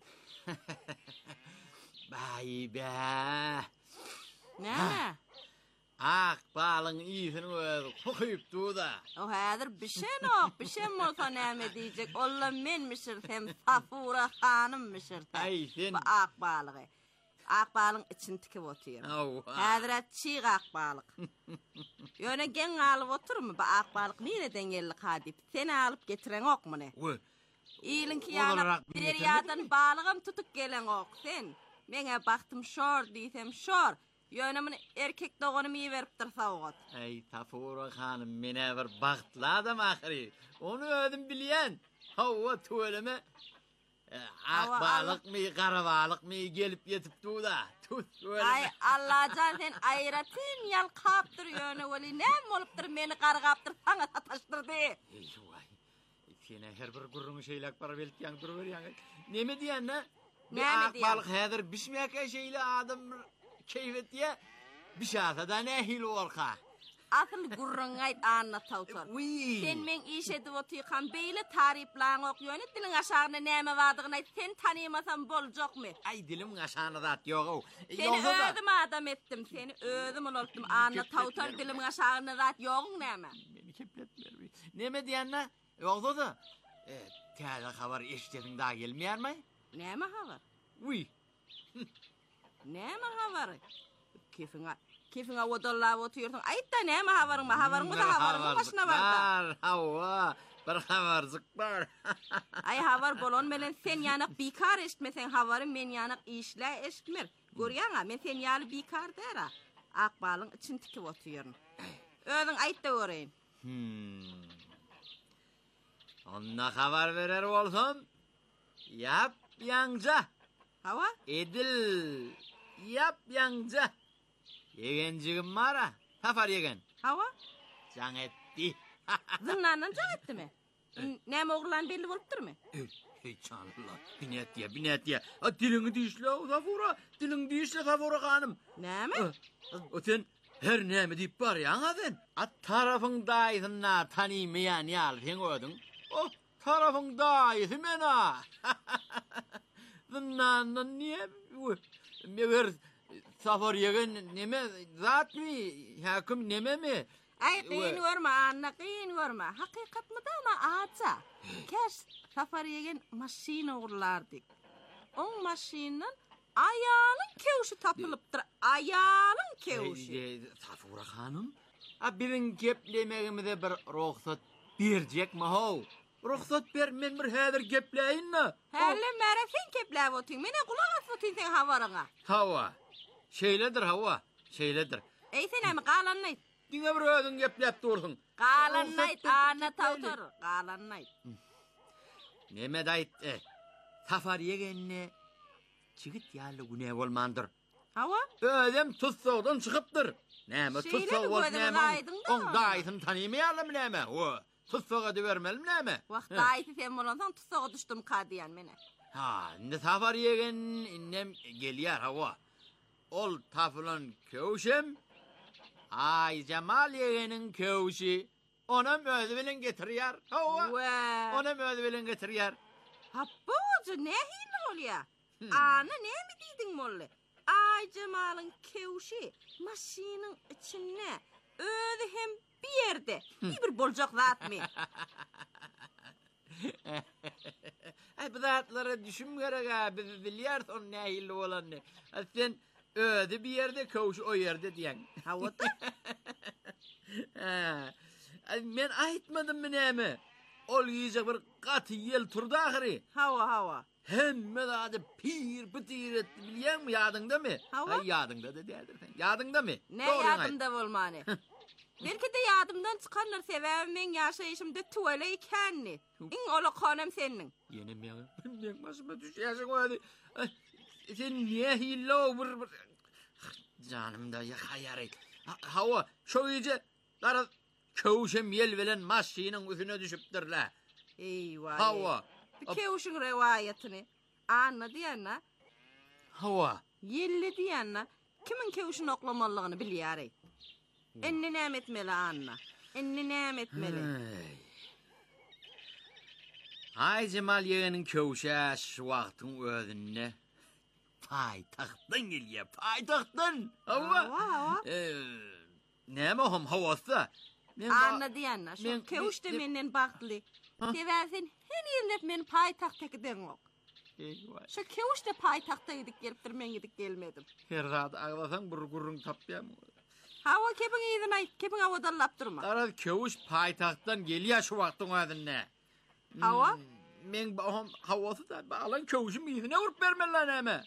Bay be. Näme? Ak balyň ýysyny hukyp duda. O häzir bişen bolsa näme diýjek? Olla men mişirsem Safura hanym mişirdi. Ay sen. Ak balygy. Ak balyň içini tikip otyr. Häzir çyg ak balyk. Ýöne geň alyp oturmy? Bu ak balyk nereden geldi hadip? Seni alyp getiren okmuny? Ilinki ýana derýadan balygam tutup gelen ok sen. Meňe baktym şor diýsem şor. Ýöne meni erkek dogunymy beripdir sowgat. Ay Safura hanım mene bir bagtly adam ahry. Onu ödüm bilýän. Hawa töweleme. Ak balyk mi, gara balyk mi gelip ýetip duda. Ay Allah jan sen aýratyn ýalkapdyr ýöne weli näme bolupdyr meni gargapdyr saňa sataşdyrdy. Sene her bir gurruny şeýlek bar belki ýang dur berýän. Näme diýän? Näme diýän? Balyk häzir bişmäke şeýle adam keyfetdiye bişata da nähil bolka. Asıl gurrun aýt anna tawtar. Sen men iş edip otykan beýle taryplaň ok ýöne diliň aşagyna näme bardygyny aýt. Sen tanymasam boljakmy? Ay dilim aşagyna zat ýok. Seni ödüm adam etdim, seni ödüm bolupdym anna tawtar dilim aşagyna zat ýok näme? Meni kepletmer. Näme diýänna? Ýoksa da täze habar eşitdiň da gelmeýärmi? Näme habar? Näme habar? Kefiňe wodallap otyrdyň. Aýtda näme habaryň? Habaryň da habaryň başyna barda. Hawa, bir habarzyk bar. Ay habar bolan melen sen ýanyk bikar eşitmesen habary men ýanyk işle eşitmer. Görýäňa men sen ýaly bikar dera. Ak balyň içini tikip otyryn. Özüň aýtda göreýin. Onna habar berer bolsam, yap ýangja. Hawa? Edil. Yap ýangja. Yegencigim mara. Safar yegen. Hawa? Jaň etdi. Zınnandan jaň etdimi? Näme oglan belli bolupdyrmy? Hey canlar. Binet diýe. Diliňi diýişle Safura. Diliňi diýişle Safura hanım. Näme? O sen her näme diýip barýan sen. At tarafyňda ýyna tanymaýan ýal sen ödüň. O tarafyňda ýyny mena. Zınnandan niye? Meğer Safar yegen neme zat mi? Hakim neme mi? Ay qıyın görme anna qıyın görme. Hakikat mı da ama ağaca. Kes safariye'gen maşina uğurlardık. O maşinanın ayağının kevşi tapılıptır. Ayağının kevşi. Safura hanım. Bizim geplemegimize bir ruhsat berjek mi ho? Ruhsat ber, men bir häzir gepleýinmi? Hele merefin kepläp otyň. Mene kulak atýyn sen hawaryňa. Hawa. Şeýledir hawa. Şeýledir. Ey sen hem galannaýt. Diňe bir özüň gepläp dursun. Galannaýt ana tawtur. Galannaýt. Neme daýtdy? Safariye genne çigit ýaly güne bolmandyr. Hawa? Özüm tutsagdan çykypdyr. Näme tutsag bolup näme? On daýtyn tanymaýarlar näme? O tutsaga dibermelim näme? Wagt daýty sen bolansan tutsaga düşdüm kadiýan mene. Ha, indi safariye gen innem gelýär hawa. Ol tafulan köwşem ay Jamal yegenin köwşi onam özü bilen getirýär. Hawa. Onam özü bilen getirýär. Ha bozu ne hili bolýar? Ana näme diýdiň molle? Ay Jamal'ın kewşi maşynyň içinde özü hem bir ýerde. Bir boljak zat mı? Ay bu zatlara düşüm gerek ha. Biz bilýärsin nähili bolanny. Sen özü bir ýerde kewşi o ýerde diýen. Hawa. Ay men aýtmadym näme? Ol ýyjak bir gaty ýel turdy ahyry. Hawa. Hemme zady pir bitir etdi bilýärmi ýadyňdamy? Ay ýadyňda da däldir sen. Ýadyňdamy? Ne ýadymda bolmany? Belki de ýadymdan çykanlar sebäbi men ýaşaýışymda tuwala ikenni. Iň ola kanam seniň. Ýene men başyma düşýärsiň öýdi. Sen niye hillo bir canımda ýaýary. Hawa şoýje gara köwşem ýel bilen maşynyň üstüne düşüpdirler. Eyvah. Hawa. Kewşiň rewayatyny anna diýänna. Hawa. Ýelli diýänna kimin kewşini oklamalygyny bilýär. Enni näme etmeli anna? Enni näme etmeli? Ay Jamal yegenin köwşä şu wagtyň özünde paýtaxtdan gelýär. Paýtaxtdan. Hawa. Näme hom hawasda? Anna diýänna, şu kewşde menden bagtly. Sebäpsin her ýerinde men paýtaxtdaky deňok. Eyvah. Şu kewşde paýtaxtda gidip gelipdir, men gidip gelmedim. Her zat aglasaň bir gurrun tapýam. Hawa kepin ýygyny aýt, kepin awdallap durma. Gara kewş paýtaxtdan gelýär şu wagtyň özünde. Hawa? Men hom hawasy da balan kewşim ýygyna urup bermeler näme?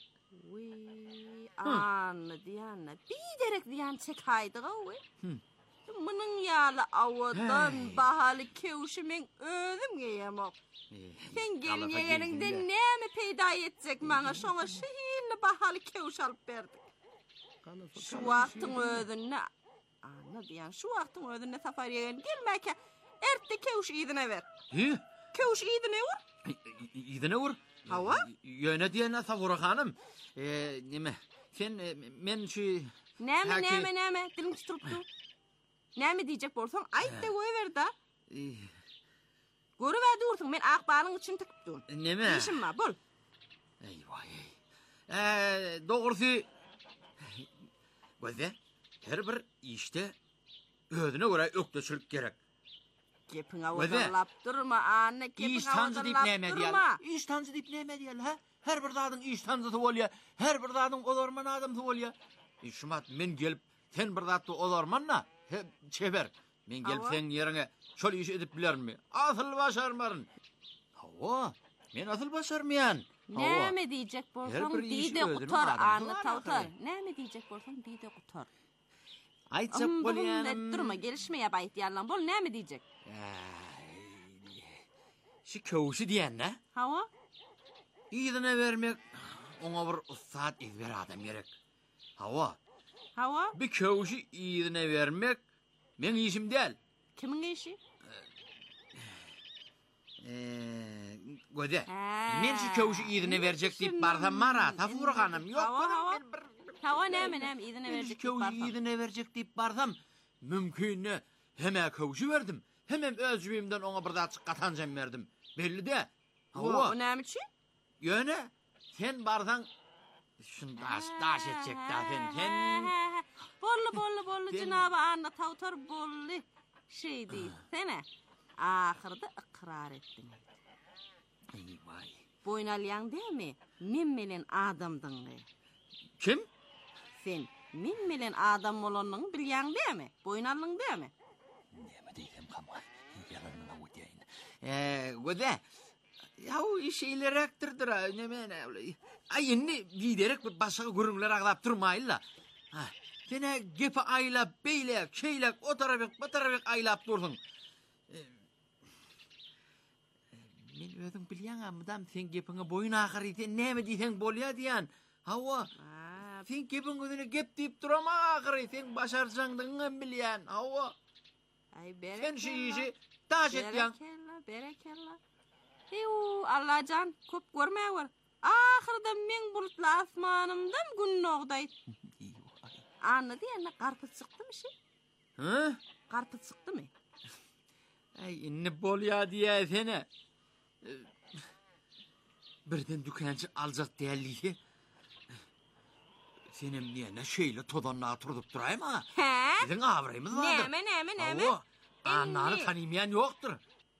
Anna diýänna, biderek diýän çek haýdyga we. Munyň ýaly awadan bahaly kewşimin özüm geýemok. Sen gelýärinde näme peýda etjek maňa şoňa şeýle bahaly kewş alyp berdik. Şu wagtyň özünde Anna diýän şu wagtyň özünde safariýe gelmäke ertde kewş ýygyna ber. Kewş ýygyna ur. Ýygyna ur? Hawa? Ýöne diýen Safura hanım. Nime? Sen men şu Näme dilim tuturypdy. Näme diýjek bolsaň aýt da goýber da. Görüp dursun men akbaryň üçin tikipdim. Näme? Diýişim ma bol. Eyvah. Dogrusy Gözde, her bir işte özüne göre ökteçilik gerek. Kepin awdallap durma anna, kepin awdallap durma. İş tanzı dip näme diýär ha? Her bir zadyň iş tanzysy bolýar, her bir zadyň olarman adamsy bolýar. Şumat men gelip sen bir zatdy olarmanna, çeber. Men gelip sen ýerine şol iş edip bilermi? Asyl başarmaryn. Hawa, men asyl başarmaýan. Näme diýjek bolsaň diýde gutar anna tawtar. Näme diýjek bolsaň diýde gutar. Aýtjak bolýanym. Durma, gelişmeýe baýt ýarlan bol, näme diýjek? Şu köwşi diýenne? Hawa? Ýygyna bermek, oňa bir ustad ezber adam gerek. Hawa. Hawa? Bir köwşi ýygyna bermek men işim däl. Kimin işi? Gözde. Men şu köwşi ýygyna berjek diýip barsam mara, Safura hanım. Ýok, Hawa näme ýygyna berjek diýip barsam. Köwşi ýygyna berjek diýip barsam, mümkinne heme köwşi berdim. Hemem öz jübimden oňa bir zat gatanjam berdim. Belli de. Hawa, o näme üçin? Ýöne, sen barsaň Şunu daş edecek da sen. Bollu Cenab-ı Anna tavtar bollu şey değil. Sene ahırda ıkrar ettin. Vay. Boynalyan değil mi? Mimmelen adamdın. Kim? Sen mimmelen adam olanın bilyan değil mi? Boynalın değil mi? Neme deysem kama. Yalanına ödeyin. Göde. Yahu şeyler aktırdır ha. Ne ay inni giderek bir başka görünler ağlap durmayla. Ha. Sene gepe aylap, beylep, şeylep, o tarafık aylap durdun. Men özüm bilyan amdam sen gepine boyun ahirete neme deysen bolya diyen. Hava. Sen gepin gözüne gep deyip durama ahirete sen başaracağını bilyan. Hava. Ay berek. Sen şeyi taş et yan. Berekella. Allah can köp görmeye var. Ahırda men bulutlu asmanımdan gün noğdaydı. Anladı ya, karpuz çıktı mı şey? Hı? Karpuz çıktı mı? Ay inni bolya diye sene. Birden dükkancı alacak değerliyi. Senin niye ne şeyle todanlığa turdup durayım ha? He? Bizim avrayımız vardır. Neme? Avo, ananı tanımayan yoktur.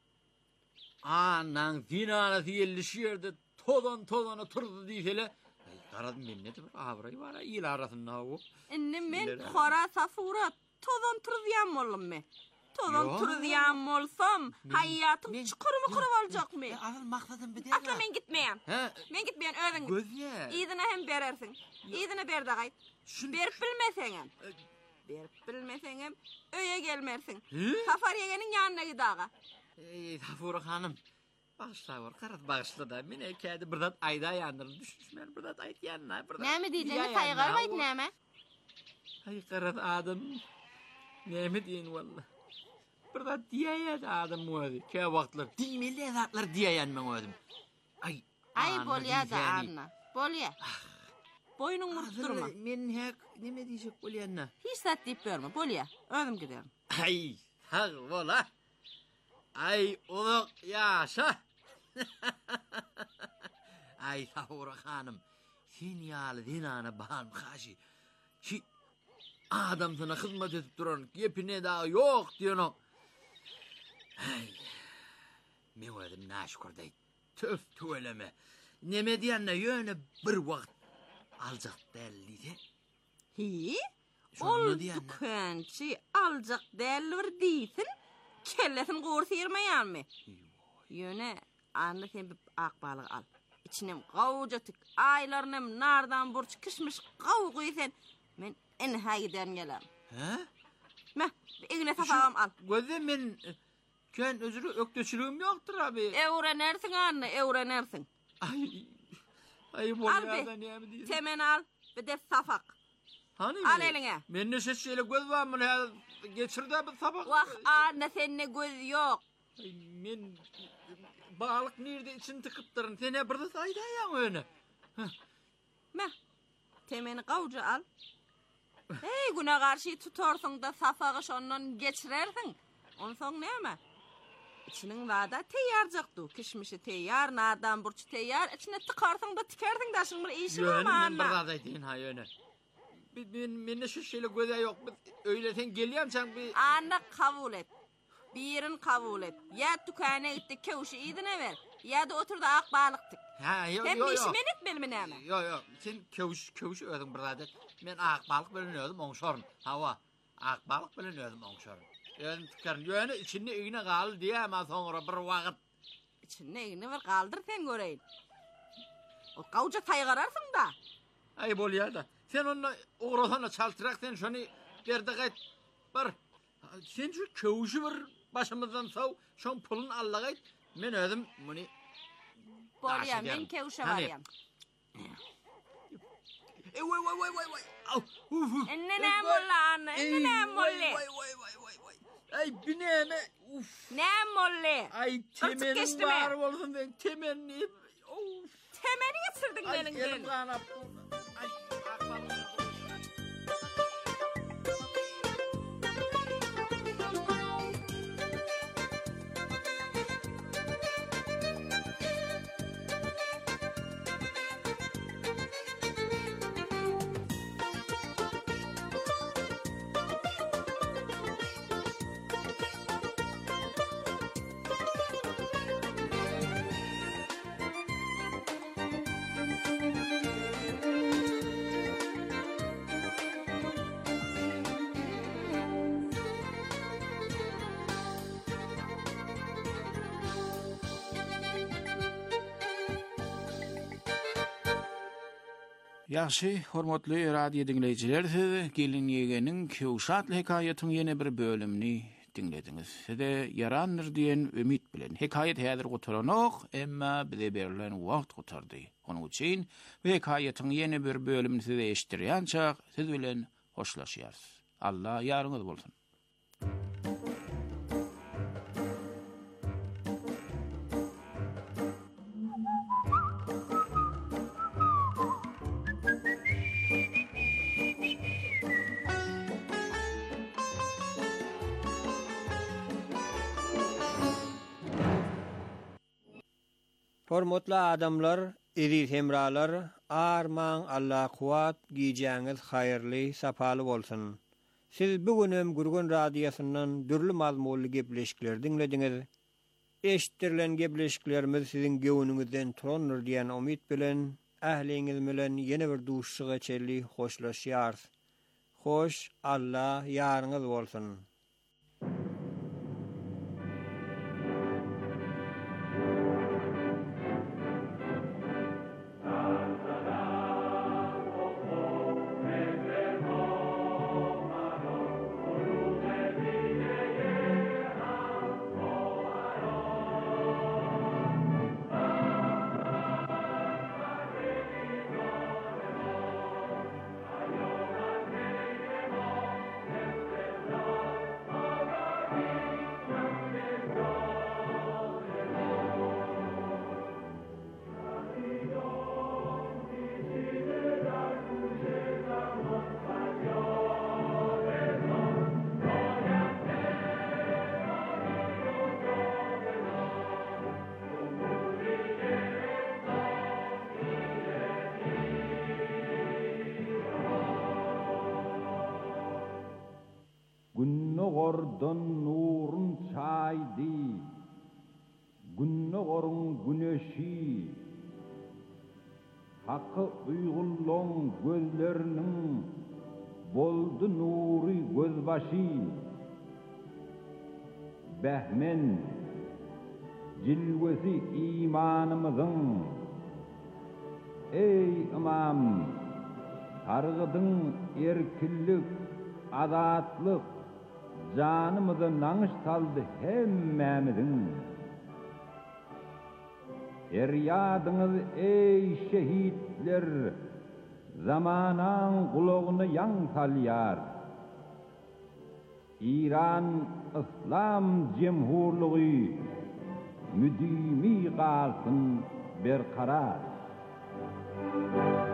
Anan dinanası yerleşiyordu. Todan turdu diysele. Karadım ben ne demek avrayı var ha. İl arasında avo. Men xora safura todan turdiyan oğlum me. Todan turdiyan olsam hayatım çıkırımı kırıp alacak mı? Asıl maksadım bir de. Asla men gitmeyen. He? Men gitmeyen ödün. Gözye. İdine hem berersin. İdine ber de gayt. Berip bilmesenem. Berip bilmesenem öye gelmersin. Safar yegenin yanına gidağa. Safura hanım. Bağışla var, karat bağışla da. Mine kedi birdat ayda yandırın. Düşmüşmen birdat ayt yanına. Nemi diyeceğini sayıgar gayt nemi? Ay karat adam. Nemi deyin valla. Birdat diyayet adam ödü. Ke vaktlar. Dimeli ezatlar diyayen men ödüm. Ay bolya da anna. Bolya. Boynun vurup durma. Men hek neme diyecek bolyanna? Hiç sat deyip verme bolya. Ödüm giderim. Ay hak vola. Ay uluk yaşa. Ay Safura hanım. Sen yalı dinana bahan kaşı. Ki adam sana hizmet edip duran yepine daha yok diyorsun. Ay. Men ödüm naşkur dey. Töf tüveleme. Neme diyenle yöne bir vakt alacak delliydi. Hi? Ol dükkançı alacak dellir deysin. Kellesin qoğursu yermeyen mi? Yöne anlı sen bir akbalık al. İçinem qavucatık aylarınım nardan burç kışmış qavu koysen. Men enha giderim gelen. He? Meh, egine safağım al. Gözde men ken özürü öktöçülüğüm yoktur abi. Evrenersin anne, evrenersin. Ay bu Al nereden be, ya diye. temen al, bir de safak. Hani Al eline. Men ne şeyle göz var mı ya? Geçirdi bir sabah. Vah anne seninle göz yok. Ay men balık nerede için tıkıptırın. Sen ne burada sayda ya öyle. Meh, temeni qavucu al. Hey güne karşı tutorsun da safağı ondan geçirersin. Ondan sonra ne ama? İçinin vada teyyarcaktı. Kişmişi teyyar, nardan burç teyyar. İçine tıkarsın da tikersin da şimdi bir işim ama anne. Ben burada edin ha yöne. Ben ne şu şeyle göze yok. Öyle sen geliyorum sen bir... Anne kabul et. Birin kabul et. Ya dükkana gitti kevşi idine ver. Ya da otur da akbalık tık. Ha yok. Hem bir işimi etmeli mi ne ama? Yok. Sen kevşi ödün burada. Ben akbalık biliniyordum on sorun. Hava. Akbalık biliniyordum on sorun. Yön tıkarın. Yönü içinde iğne kaldı diye ama sonra bir vakit. İçinde iğne var kaldır sen göreyin. O kavuca saygararsın da. Ay bol ya da. Sen onunla uğrasana çaltırak sen şunu derdi gayet. Var. Sen şu kevşi var başımızdan sav. Şun pulun alla gayet. Men ödüm bunu. Bol ya men kevşe var ya. Vay. Enne molla anne. Enne molle. Vay. Ay bineme. Ne molle? Ay temenin var olsun ben temenni. Temeni getirdin benim Ay elim kanap. Ay akbalık. Yaxşı, hormatly radio dinleyijiler, siz gelin yegenin Kewşatly hekaýatynyň ýene bir bölümini dinlediňiz. Size yaranır diýen ümit bilen. Hekaýat häzir gotaranok, emma bize berilen wagt gotardy. Onuň üçin bu hekaýatyň ýene bir bölümini size eşitdirýänçä siz bilen hoşlaşýarys. Allah ýarňyz bolsun. Hormatly adamlar, eziz hemralar, arman Allah kuwat giýjäňiz haýyrly, sapaly bolsun. Siz bugünem Gurgun radiosynyň dürli mazmunly gepleşikler dinlediňiz. Eşitdirilen gepleşiklerimiz sizin göwnüňizden turandyr diýen umyt bilen ähliňiz bilen ýene bir duşşyga çelli hoşlaşýarys. Hoş, Allah ýarňyz bolsun. Günnogordan nurun çaydi, günnogorun güneşi, hakkı uygulloň gözlerinin boldu nuri gözbaşy. Behmen cilvesi imanımızın, ey imam, targıdın erkillik, azatlık, canımıza naňyş saldy hemmämizin. Eryadyňyz ey şehitler, zamanan gulagyny ýan salýar. İran İslam Cemhurlugy müdimi galsyn berkarar.